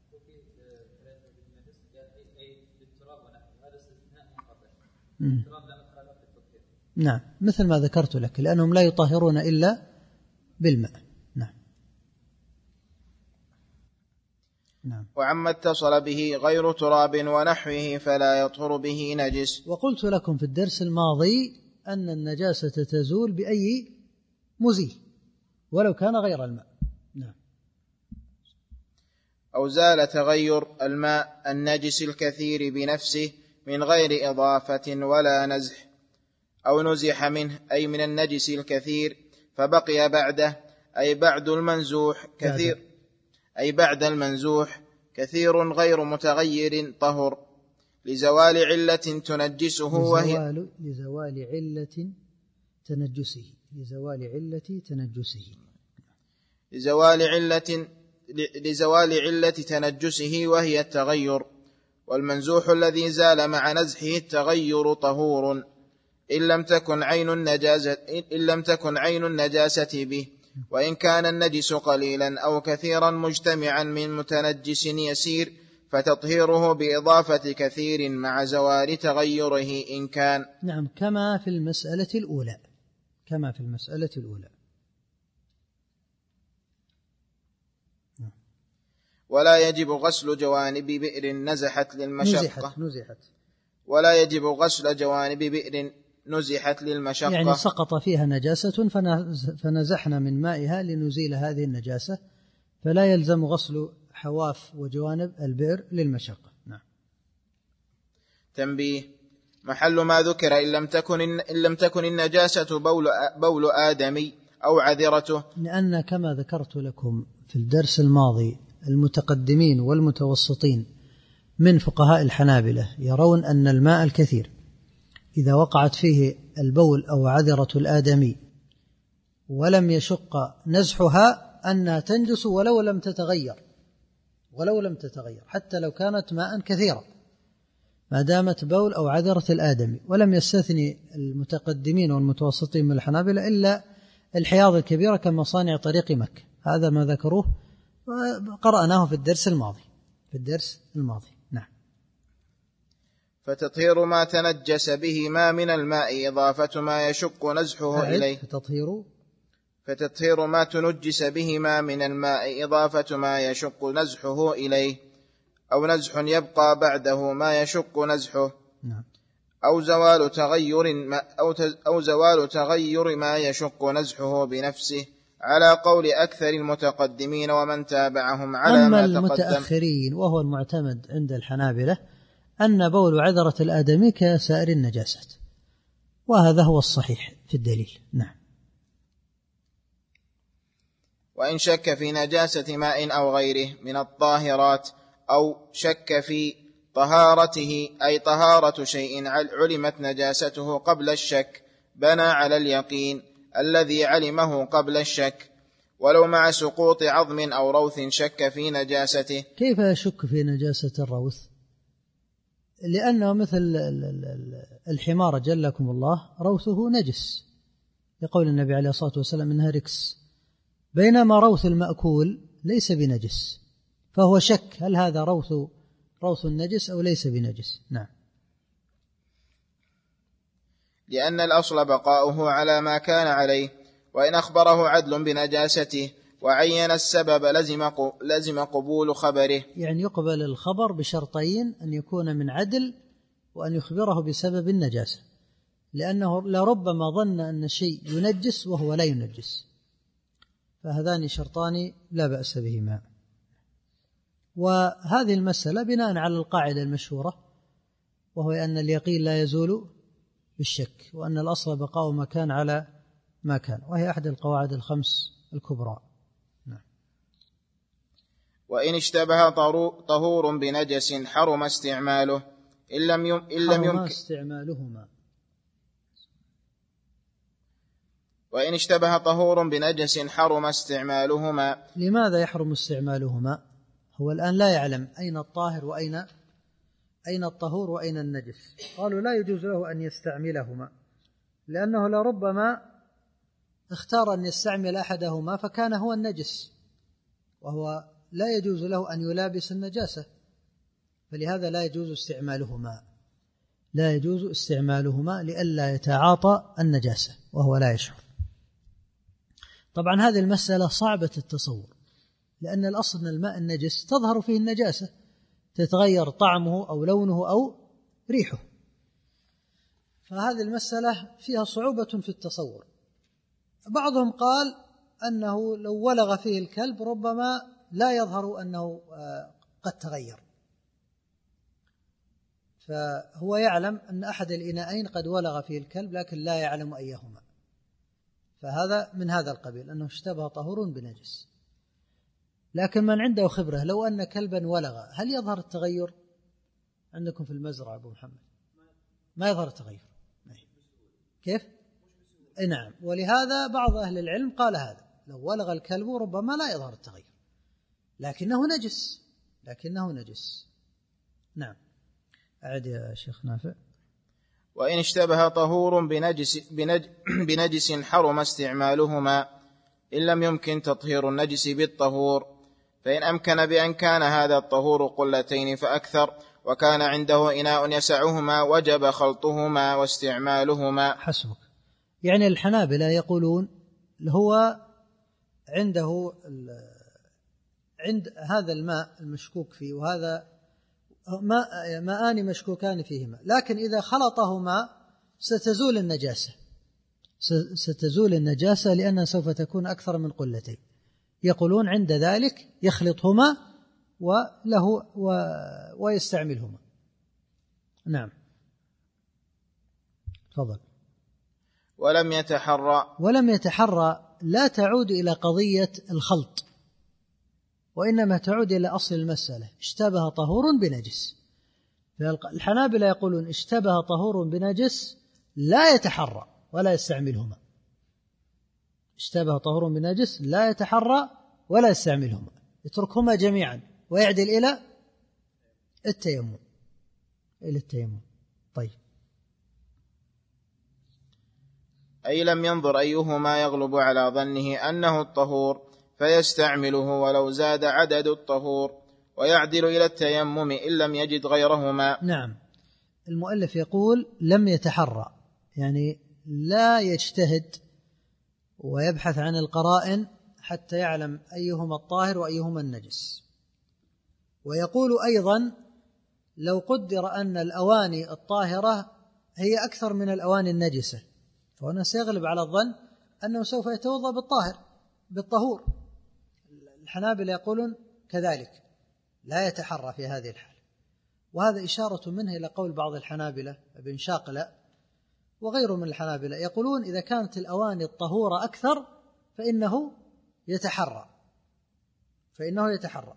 نعم، مثل ما ذكرت لك، لأنهم لا يطهرون إلا بالماء. نعم. نعم. وعما اتصل به غير تراب ونحوه فلا يطهر به نجس. وقلت لكم في الدرس الماضي أن النجاسة تزول بأي مزيل ولو كان غير الماء. نعم. أو زال تغير الماء النجس الكثير بنفسه من غير إضافة ولا نزح، أو نزح منه أي من النجس الكثير فبقي بعده أي بعد المنزوح كثير أي بعد المنزوح كثير غير متغير طهر لزوال علة تنجسه وهي لزوال علة تنجسه لزوال علة تنجسه لزوال علة لزوال علة تنجسه وهي التغير، والمنزوح الذي زال مع نزحه التغير طهور إن لم تكن عين النجاسة إن لم تكن عين النجاسة به، وإن كان النجس قليلا أو كثيرا مجتمعا من متنجس يسير فتطهيره بإضافة كثير مع زوال تغيره إن كان. نعم، كما في المسألة الأولى كما في المسألة الأولى. ولا يجب غسل جوانب بئر نزحت للمشقة نزحت, نزحت. ولا يجب غسل جوانب بئر نزحت للمشقة، يعني سقط فيها نجاسة فنزحنا من مائها لنزيل هذه النجاسة، فلا يلزم غسل حواف وجوانب البئر للمشقة. نعم. تنبيه: محل ما ذكر إن لم تكن إن لم تكن النجاسة بول بول آدمي أو عذرته، لأن كما ذكرت لكم في الدرس الماضي المتقدمين والمتوسطين من فقهاء الحنابلة يرون أن الماء الكثير إذا وقعت فيه البول أو عذرة الآدمي ولم يشق نزحها أنها تنجس ولو لم تتغير ولو لم تتغير حتى لو كانت ماء كثيرا. ما دامت بول أو عذرة الآدمي، ولم يستثني المتقدمين والمتوسطين من الحنابلة إلا الحياض الكبيرة كمصانع طريق مكة. هذا ما ذكروه وقرأناه في الدرس الماضي في الدرس الماضي نعم. فتطهير ما تنجس به ما من الماء إضافة ما يشق نزحه إليه. فتطهير فتطهير ما تنجس به ما من الماء إضافة ما يشق نزحه إليه، أو نزح يبقى بعده ما يشق نزحه، نعم. أو زوال تغير ما أو, أو زوال تغير ما يشق نزحه بنفسه، على قول أكثر المتقدمين ومن تابعهم على أما ما تقدم. المتأخرين وهو المعتمد عند الحنابلة أن بول عذرة الآدمي كسائر النجاسات، وهذا هو الصحيح في الدليل نعم. وإن شك في نجاسة ماء أو غيره من الطاهرات، أو شك في طهارته أي طهارة شيء علمت نجاسته قبل الشك، بنى على اليقين الذي علمه قبل الشك، ولو مع سقوط عظم أو روث شك في نجاسته. كيف يشك في نجاسة الروث؟ لأنه مثل الحمار جلكم الله روثه نجس، يقول النبي عليه الصلاة والسلام إنها ركس، بينما روث المأكول ليس بنجس، فهو شك هل هذا روث روث النجس أو ليس بنجس نعم. لأن الأصل بقاؤه على ما كان عليه، وإن أخبره عدل بنجاسته وعين السبب لزم لزم قبول خبره. يعني يقبل الخبر بشرطين: أن يكون من عدل، وأن يخبره بسبب النجاسة، لأنه لربما ظن أن الشيء ينجس وهو لا ينجس، فهذان شرطان لا بأس بهما. وهذه المسألة بناء على القاعدة المشهورة، وهو أن اليقين لا يزول بالشك، وأن الأصل بقاء ما كان على ما كان، وهي أحد القواعد الخمس الكبرى. نعم. وإن اشتبه طهور بنجس حرم استعماله إن لم يم... إن لم يمكن استعمالهما. وإن اشتبه طهور بنجس حرم استعمالهما. لماذا يحرم استعمالهما؟ هو الآن لا يعلم أين الطاهر وأين أين الطهور وأين النجس. قالوا لا يجوز له أن يستعملهما، لأنه لربما اختار أن يستعمل أحدهما فكان هو النجس، وهو لا يجوز له أن يلابس النجاسة، فلهذا لا يجوز استعمالهما لا يجوز استعمالهما لئلا يتعاطى النجاسة وهو لا يشعر. طبعا هذه المسألة صعبة التصور، لأن الأصل أن الماء النجس تظهر فيه النجاسة، تتغير طعمه أو لونه أو ريحه، فهذه المسألة فيها صعوبة في التصور. بعضهم قال أنه لو ولغ فيه الكلب ربما لا يظهر أنه قد تغير، فهو يعلم أن أحد الإناءين قد ولغ فيه الكلب لكن لا يعلم أيهما، فهذا من هذا القبيل أنه اشتبه طهور بنجس. لكن من عنده خبرة لو أن كلبا ولغ هل يظهر التغير؟ عندكم في المزرعة أبو محمد ما يظهر التغير كيف؟ نعم. ولهذا بعض أهل العلم قال هذا لو ولغ الكلب ربما لا يظهر التغير لكنه نجس لكنه نجس نعم. أعد يا شيخ نافع. وإن اشتبه طهور بنجس, بنج بنجس حرم استعمالهما إن لم يمكن تطهير النجس بالطهور، فإن أمكن بأن كان هذا الطهور قلتين فأكثر وكان عنده إناء يسعهما وجب خلطهما واستعمالهما. حسبك. يعني الحنابلة يقولون هو عنده عند هذا الماء المشكوك فيه وهذا ماء ماءان مشكوكان فيهما، لكن إذا خلطهما ستزول النجاسة ستزول النجاسة لأنها سوف تكون أكثر من قلتين. يقولون عند ذلك يخلطهما وله و... ويستعملهما. نعم تفضل. ولم يتحرى ولم يتحرى لا تعود إلى قضية الخلط، وإنما تعود إلى أصل المسألة: اشتبه طهور بنجس. الحنابلة يقولون اشتبه طهور بنجس لا يتحرى ولا يستعملهما. اشتبه طهور بنجس لا يتحرى ولا يستعملهما، يتركهما جميعا ويعدل إلى التيمم إلى التيمم. طيب. أي لم ينظر أيهما يغلب على ظنه أنه الطهور فيستعمله ولو زاد عدد الطهور، ويعدل إلى التيمم إن لم يجد غيرهما. نعم. المؤلف يقول لم يتحرى، يعني لا يجتهد ويبحث عن القرائن حتى يعلم أيهما الطاهر وأيهما النجس. ويقول أيضا لو قدر أن الأواني الطاهرة هي أكثر من الأواني النجسة، فهنا سيغلب على الظن أنه سوف يتوضأ بالطاهر بالطهور. الحنابلة يقولون كذلك لا يتحرى في هذه الحال، وهذا إشارة منه إلى قول بعض الحنابلة ابن شاقلة وغيره من الحنابلة، يقولون إذا كانت الأواني الطهورة أكثر فإنه يتحرى فإنه يتحرى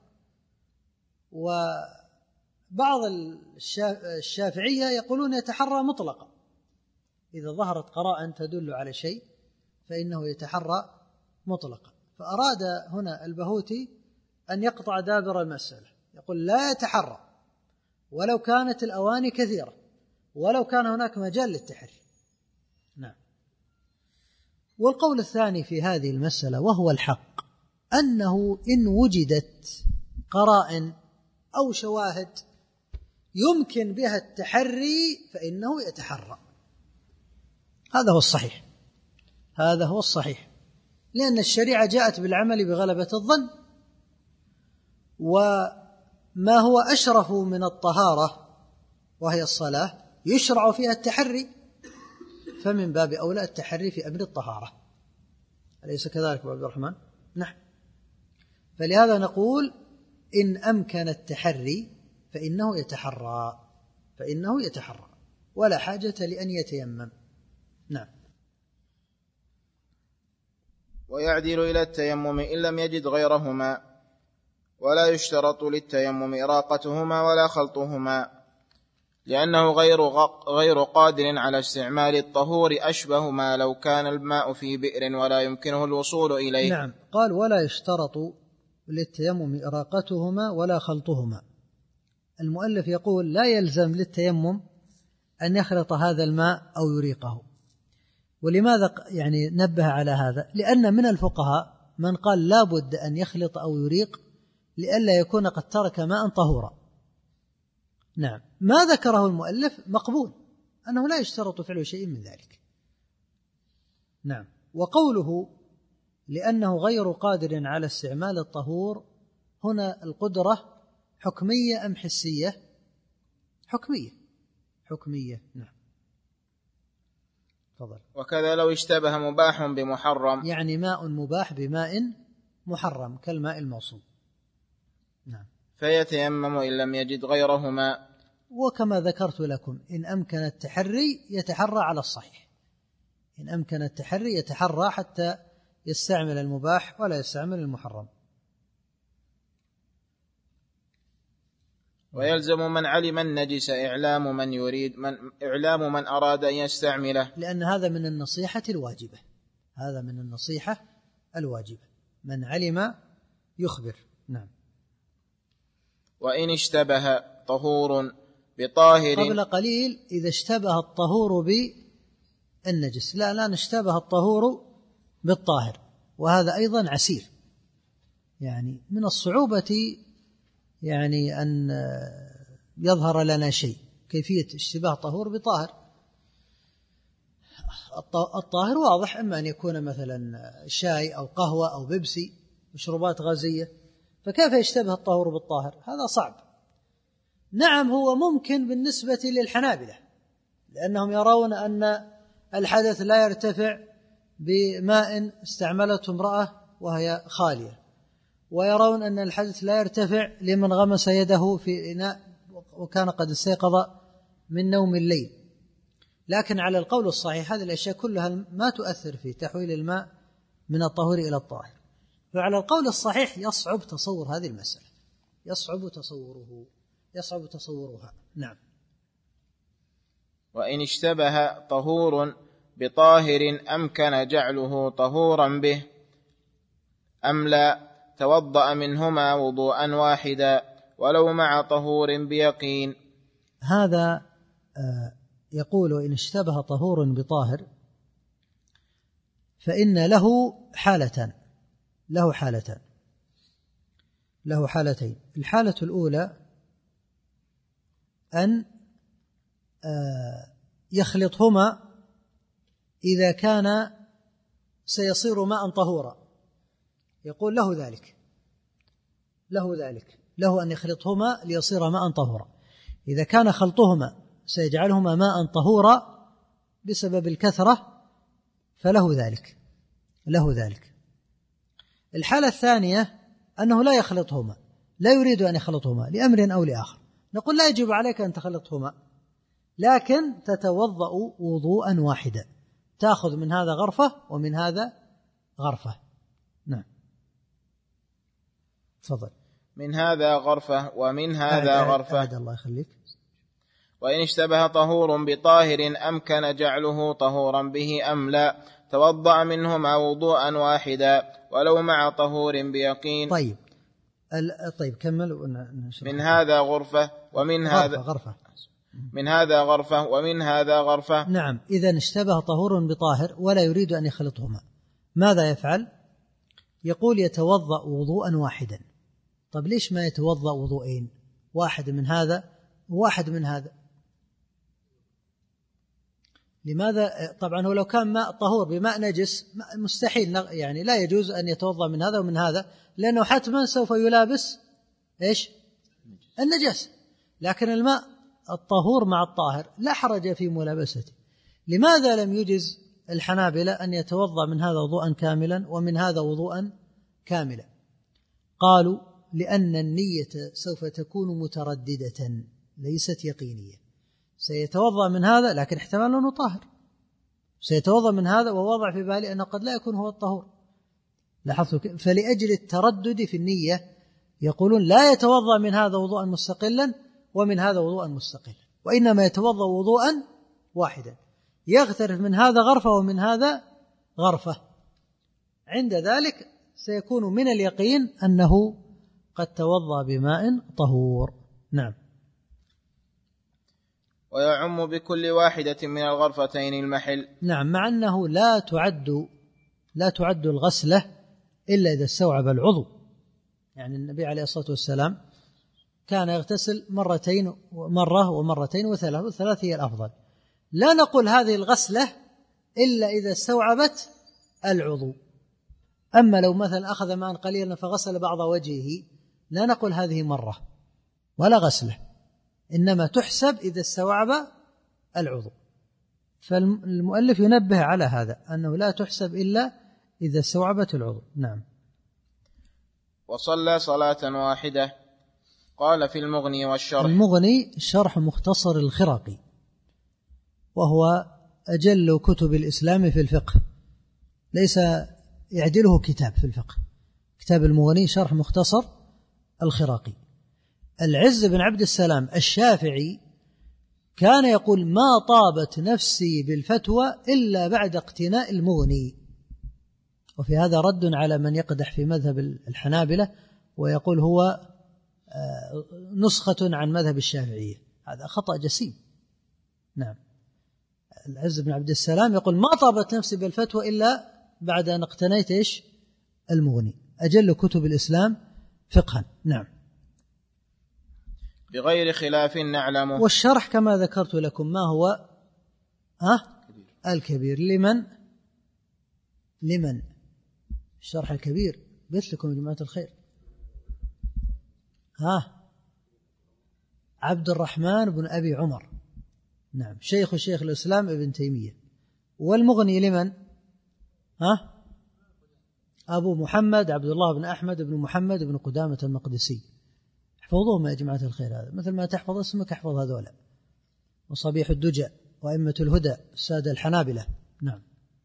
وبعض الشافعية يقولون يتحرى مطلقا، إذا ظهرت قرائن تدل على شيء فإنه يتحرى مطلقا. فأراد هنا البهوتي أن يقطع دابر المسألة، يقول لا يتحرى ولو كانت الأواني كثيرة، ولو كان هناك مجال للتحري. نعم. والقول الثاني في هذه المسألة وهو الحق، أنه إن وجدت قرائن أو شواهد يمكن بها التحري فإنه يتحرى. هذا هو الصحيح، هذا هو الصحيح، لأن الشريعة جاءت بالعمل بغلبة الظن، وما هو أشرف من الطهارة وهي الصلاة يشرع فيها التحري، فمن باب أولى التحري في أمر الطهارة، أليس كذلك أبو عبد الرحمن؟ نعم. فلهذا نقول إن أمكن التحري فإنه يتحرى فإنه يتحرى ولا حاجة لأن يتيمم. نعم. ويعدل إلى التيمم إن لم يجد غيرهما، ولا يشترط للتيمم إراقتهما ولا خلطهما، لأنه غير غير قادر على استعمال الطهور، أشبه ما لو كان الماء في بئر ولا يمكنه الوصول إليه. نعم. قال ولا يشترط للتيمم إراقتهما ولا خلطهما. المؤلف يقول لا يلزم للتيمم أن يخلط هذا الماء أو يريقه. ولماذا يعني نبه على هذا؟ لأن من الفقهاء من قال لا بد أن يخلط أو يريق لئلا يكون قد ترك ماء طهورا. نعم. ما ذكره المؤلف مقبول، أنه لا يشترط فعل شيء من ذلك. نعم. وقوله لأنه غير قادر على استعمال الطهور، هنا القدرة حكمية أم حسية؟ حكمية حكمية. نعم. فضل. وكذا لو اشتبه مباح بمحرم، يعني ماء مباح بماء محرم كالماء الموصول. نعم. فيتيمم إن لم يجد غيرهما. وكما ذكرت لكم إن أمكن التحري يتحرى على الصحيح، إن أمكن التحري يتحرى حتى يستعمل المباح ولا يستعمل المحرم. ويلزم من علم النجس إعلام من يريد من إعلام من أراد أن يستعمله، لأن هذا من النصيحة الواجبة، هذا من النصيحة الواجبة، من علم يخبر. نعم. وإن اشتبه طهور بطاهر، قبل قليل إذا اشتبه الطهور بالنجس، لا لا اشتبه الطهور بالطاهر، وهذا أيضا عسير، يعني من الصعوبة يعني أن يظهر لنا شيء كيفية اشتباه طهور بطاهر. الطاهر واضح، إما أن يكون مثلا شاي أو قهوة أو بيبسي، مشروبات غازية، فكيف يشتبه الطهور بالطاهر؟ هذا صعب. نعم هو ممكن بالنسبة للحنابلة، لأنهم يرون أن الحدث لا يرتفع بماء استعملته امرأة وهي خالية، ويرون أن الحدث لا يرتفع لمن غمس يده في إناء وكان قد استيقظ من نوم الليل. لكن على القول الصحيح هذه الأشياء كلها ما تؤثر في تحويل الماء من الطهور إلى الطاهر، فعلى القول الصحيح يصعب تصور هذه المسألة، يصعب تصوره يصعب تصورها. نعم. وإن اشتبه طهور بطاهر أمكن جعله طهورا به أم لا، توضأ منهما وضوءا واحدا ولو مع طهور بيقين، هذا يقول إن اشتبه طهور بطاهر فإن له حالتان له حالتان له حالتين. الحالة الأولى أن يخلطهما إذا كان سيصير ماء طهورا، يقول له ذلك له ذلك له أن يخلطهما ليصير ماء طهورا. إذا كان خلطهما سيجعلهما ماء طهورا بسبب الكثرة فله ذلك له ذلك. الحالة الثانية أنه لا يخلطهما، لا يريد أن يخلطهما لأمر أو لآخر، نقول لا يجب عليك أن تخلطهما، لكن تتوضأ وضوءا واحدا، تأخذ من هذا غرفة ومن هذا غرفة. نعم تفضل. من هذا غرفة ومن هذا أعد غرفة. أعد الله يخليك. وإن اشتبه طهور بطاهر أمكن جعله طهورا به أم لا، توضأ منهما وضوءا واحدا ولو مع طهور بيقين. طيب طيب كمل. من هذا غرفة ومن غرفة هذا غرفة من هذا غرفة ومن هذا غرفة. نعم. إذا اشتبه طهور بطاهر ولا يريد أن يخلطهما ماذا يفعل؟ يقول يتوضأ وضوءا واحدا. طب ليش ما يتوضأ وضوءين، واحد من هذا وواحد من هذا؟ لماذا؟ طبعا هو لو كان ماء طهور بماء نجس مستحيل، يعني لا يجوز أن يتوضأ من هذا ومن هذا، لأنه حتما سوف يلابس إيش؟ النجس. لكن الماء الطهور مع الطاهر لا حرج في ملابسته. لماذا لم يجز الحنابلة أن يتوضأ من هذا وضوءا كاملا ومن هذا وضوءا كاملا؟ قالوا لأن النية سوف تكون مترددة ليست يقينية. سيتوضأ من هذا لكن احتمال أنه طاهر، سيتوضأ من هذا ووضع في بالي أنه قد لا يكون هو الطهور. لاحظوا، فلأجل التردد في النية يقولون لا يتوضأ من هذا وضوءا مستقلا ومن هذا وضوءا مستقلا، وإنما يتوضأ وضوءا واحدا، يغترف من هذا غرفة ومن هذا غرفة. عند ذلك سيكون من اليقين أنه قد توضأ بماء طهور. نعم. ويعم بكل واحدة من الغرفتين المحل. نعم، مع أنه لا تعد لا تعد الغسلة إلا إذا استوعب العضو. يعني النبي عليه الصلاة والسلام كان يغتسل مرتين مرة ومرتين وثلاث، والثلاث هي الأفضل. لا نقول هذه الغسلة إلا إذا استوعبت العضو. أما لو مثلا أخذ ماء قليلا فغسل بعض وجهه لا نقول هذه مرة ولا غسلة، إنما تحسب إذا استوعب العضو. فالمؤلف ينبه على هذا أنه لا تحسب إلا إذا استوعبت العضو. نعم. وصلى صلاة واحدة. قال في المغني والشرح. المغني شرح مختصر الخرقي، وهو أجل كتب الإسلام في الفقه، ليس يعدله كتاب في الفقه. كتاب المغني شرح مختصر الخرقي. العز بن عبد السلام الشافعي كان يقول ما طابت نفسي بالفتوى إلا بعد اقتناء المغني. وفي هذا رد على من يقدح في مذهب الحنابلة ويقول هو نسخة عن مذهب الشافعية، هذا خطأ جسيم. نعم. العز بن عبد السلام يقول ما طابت نفسي بالفتوى إلا بعد أن اقتنيت إيش؟ المغني، أجل كتب الإسلام فقها. نعم. بغير خلاف نعلمه. والشرح كما ذكرت لكم ما هو ها؟ الكبير. لمن لمن الشرح الكبير؟ قلت لكم يا جماعة الخير، ها عبد الرحمن بن أبي عمر، نعم، شيخ شيخ الإسلام ابن تيمية. والمغني لمن؟ ها أبو محمد عبد الله بن أحمد بن محمد بن قدامة المقدسي. احفظوهم يا جماعة الخير، هذا مثل ما تحفظ اسمك احفظ هذولا. وصبيح الدجى وأئمة الهدى السادة الحنابلة. نعم.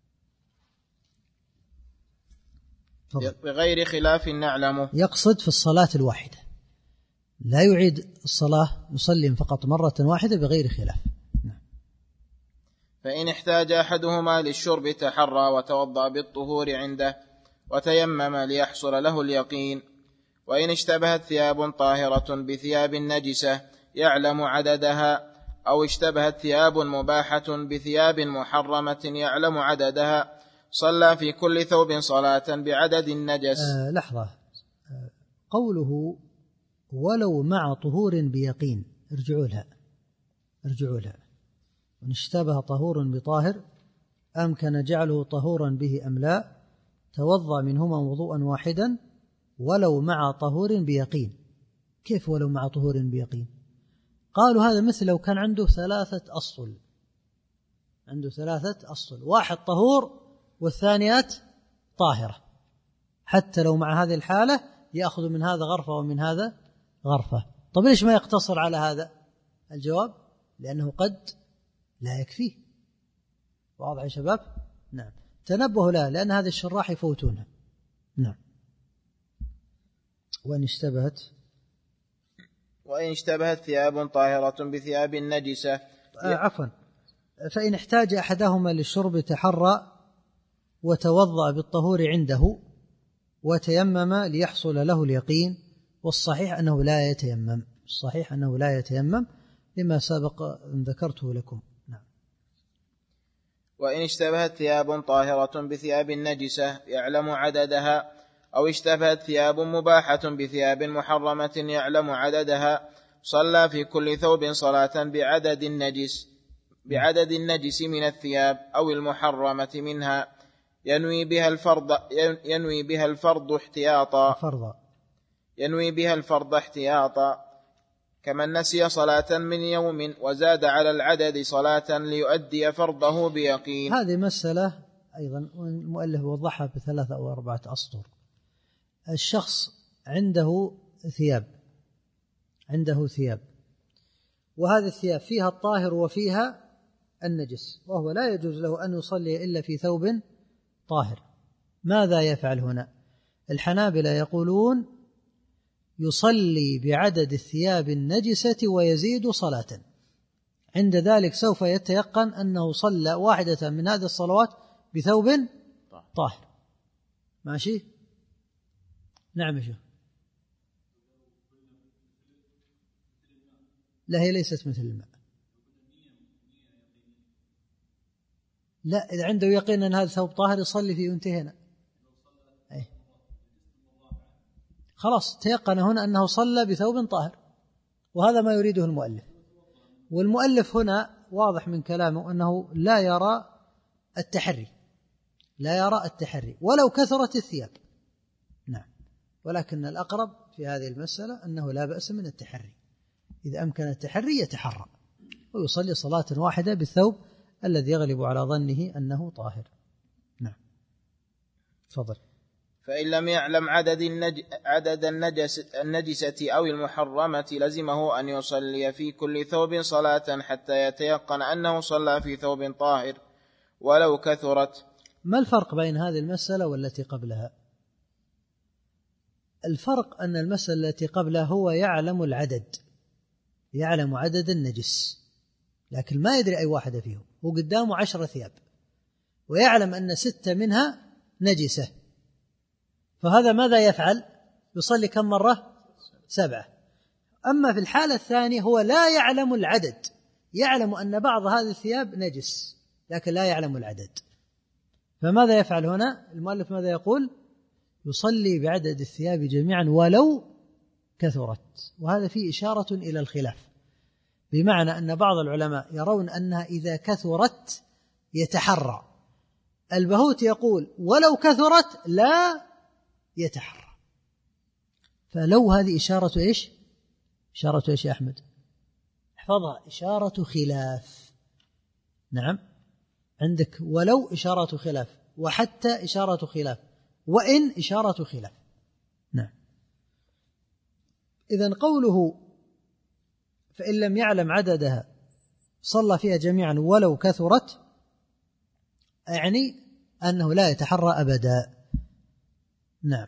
بغير خلاف نعلمه. يقصد في الصلاة الواحدة، لا يعيد الصلاة، يصلي فقط مرة واحدة بغير خلاف. نعم. فإن احتاج أحدهما للشرب تحرى وتوضأ بالطهور عنده وتيمم ليحصل له اليقين. وإن اشتبهت ثياب طاهرة بثياب نجسة يعلم عددها، أو اشتبهت ثياب مباحة بثياب محرمة يعلم عددها، صلى في كل ثوب صلاة بعدد النجس. آه لحظة، آه قوله ولو مع طهور بيقين، ارجعوا لها ارجعوا لها وإن اشتبه طهور بطاهر أمكن جعله طهورا به أم لا، توضأ منهما وضوءا واحدا ولو مع طهور بيقين. كيف ولو مع طهور بيقين؟ قالوا هذا مثل لو كان عنده ثلاثة أسطل، عنده ثلاثة أسطل، واحد طهور والثانيات طاهرة، حتى لو مع هذه الحالة يأخذ من هذا غرفة ومن هذا غرفة. طب ليش ما يقتصر على هذا؟ الجواب لأنه قد لا يكفيه. واضح يا شباب؟ نعم، تنبهوا لا، لأن هذا الشراح يفوتونها. نعم. وإن اشتبهت وإن اشتبهت ثياب طاهرة بثياب نجسة آه عفوا فإن احتاج أحدهما للشرب تحرى وتوضأ بالطهور عنده وتيمم ليحصل له اليقين، والصحيح أنه لا يتيمم، الصحيح أنه لا يتيمم لما سبق أن ذكرته لكم. نعم. وإن اشتبهت ثياب طاهرة بثياب نجسة يعلم عددها، أو اشتبهت ثياب مباحة بثياب محرمة يعلم عددها، صلى في كل ثوب صلاة بعدد النجس بعدد النجس من الثياب أو المحرمة منها، ينوي بها الفرض ينوي بها الفرض احتياطا فرضا ينوي بها الفرض احتياطا كمن نسي صلاة من يوم وزاد على العدد صلاة ليؤدي فرضه بيقين. هذه مسألة أيضا المؤلف وضحها بثلاثة أو أربعة أسطر. الشخص عنده ثياب عنده ثياب وهذه الثياب فيها الطاهر وفيها النجس، وهو لا يجوز له أن يصلي إلا في ثوب طاهر. ماذا يفعل هنا؟ الحنابلة يقولون يصلي بعدد الثياب النجسة ويزيد صلاة، عند ذلك سوف يتيقن أنه صلى واحدة من هذه الصلوات بثوب طاهر. ماشي؟ نعم. شو لا، هي ليست مثل الماء. لا، إذا عنده يقين أن هذا ثوب طاهر يصلي فيه وانتهينا. أي خلاص تيقن هنا أنه صلى بثوب طاهر، وهذا ما يريده المؤلف. والمؤلف هنا واضح من كلامه أنه لا يرى التحري لا يرى التحري ولو كثرت الثياب. نعم، ولكن الأقرب في هذه المسألة أنه لا بأس من التحري، إذا أمكن التحري يتحرى ويصلي صلاة واحدة بالثوب الذي يغلب على ظنه أنه طاهر. نعم، تفضل. فإن لم يعلم عدد, النج... عدد النجس... النجسة أو المحرمة لزمه أن يصلي في كل ثوب صلاة حتى يتيقن أنه صلى في ثوب طاهر ولو كثرت. ما الفرق بين هذه المسألة والتي قبلها؟ الفرق أن المسألة التي قبلها هو يعلم العدد، يعلم عدد النجس، لكن ما يدري أي واحدة فيهم، هو قدامه عشر ثياب ويعلم أن ستة منها نجسة، فهذا ماذا يفعل؟ يصلي كم مرة؟ سبعة. أما في الحالة الثانية هو لا يعلم العدد، يعلم أن بعض هذه الثياب نجس لكن لا يعلم العدد، فماذا يفعل هنا؟ المؤلف ماذا يقول؟ يصلي بعدد الثياب جميعا ولو كثرت، وهذا فيه إشارة إلى الخلاف، بمعنى أن بعض العلماء يرون أنها إذا كثرت يتحرى، البهوت يقول ولو كثرت لا يتحرى. فلو هذه إشارة إيش؟ إشارة إيش يا أحمد؟ احفظها، إشارة خلاف. نعم، عندك ولو إشارة خلاف، وحتى إشارة خلاف، وإن إشارة خلاف. نعم. إذن قوله فإن لم يعلم عددها صلى فيها جميعا ولو كثرت، يعني أنه لا يتحرى أبدا. نعم.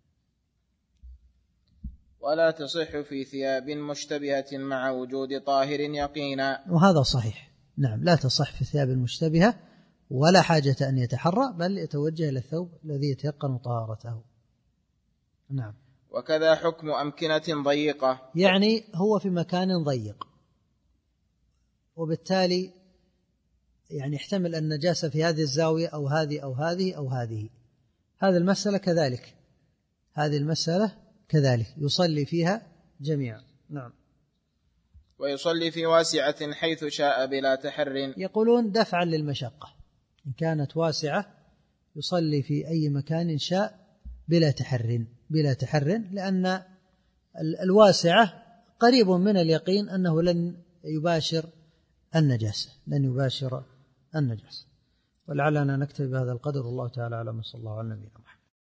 ولا تصح في ثياب مشتبهة مع وجود طاهر يقينا، وهذا صحيح. نعم، لا تصح في الثياب المشتبهة ولا حاجة أن يتحرى، بل يتوجه إلى الثوب الذي يتيقن طهارته. نعم. وكذا حكم أمكنة ضيقة، يعني هو في مكان ضيق، وبالتالي يعني يحتمل النجاسة في هذه الزاوية أو هذه أو هذه أو هذه. هذه المسألة كذلك، هذه المسألة كذلك يصلي فيها جميعا. نعم. ويصلي في واسعة حيث شاء بلا تحر. يقولون دفعا للمشقة، إن كانت واسعة يصلي في أي مكان شاء بلا تحر، بلا تحر لأن الواسعة قريب من اليقين أنه لن يباشر النجاسة، لن يباشر النجاسة. ولعلنا نكتفي بهذا القدر، والله تعالى أعلم. صلى الله على نبينا محمد.